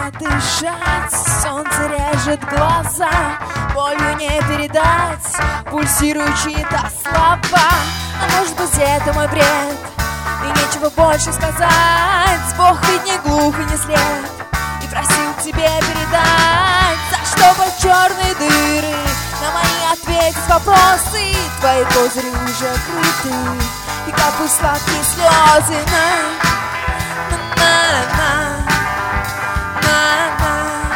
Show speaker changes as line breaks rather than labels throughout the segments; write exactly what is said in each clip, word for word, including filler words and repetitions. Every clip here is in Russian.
трудно дышать, солнце режет глаза, болью не передать пульсирующие слова. А может быть, это мой бред, и нечего больше сказать. Бог ведь не глух и не слеп, и просил тебе передать, за что под черные дыры на мои ответить вопросы. Твои козыри уже крыты, и капают сладкие слезы. На, на, на, на, на.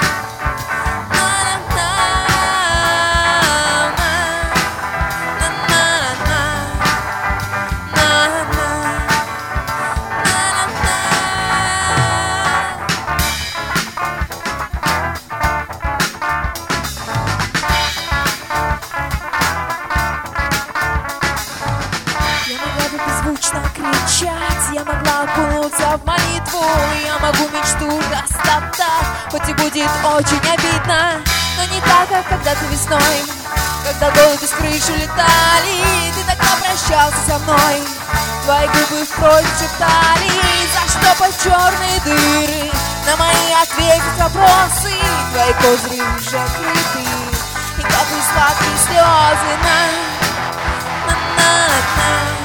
Беззвучно кричать, я могла окунуться в молитву, я могу мечту растоптать, хоть и будет очень обидно, но не так, как когда-то весной, когда голуби с крыши летали. Ты тогда прощался со мной, твои губы в кровь шептали, за что под черные дыры на мои ответить вопросы. Твои козыри уже крыты, и капают сладкие слезы. На, на, на, на.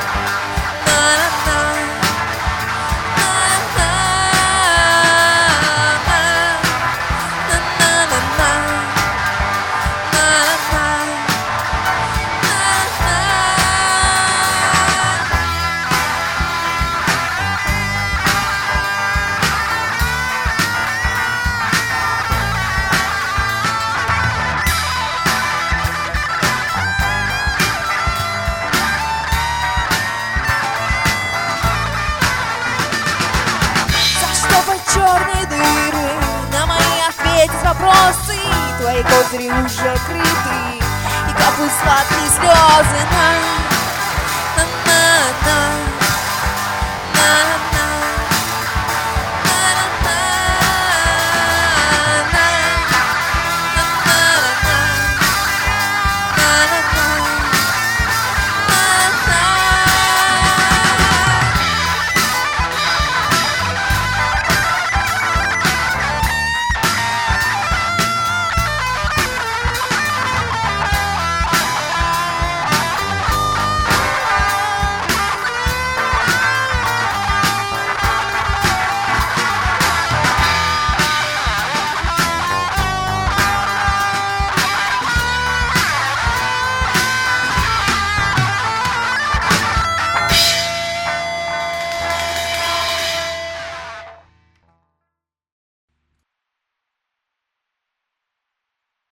Черные дыры на мои ответить вопросы. Твои козыри уже крыты, и капают сладкие слезы. На, на, на, на, на.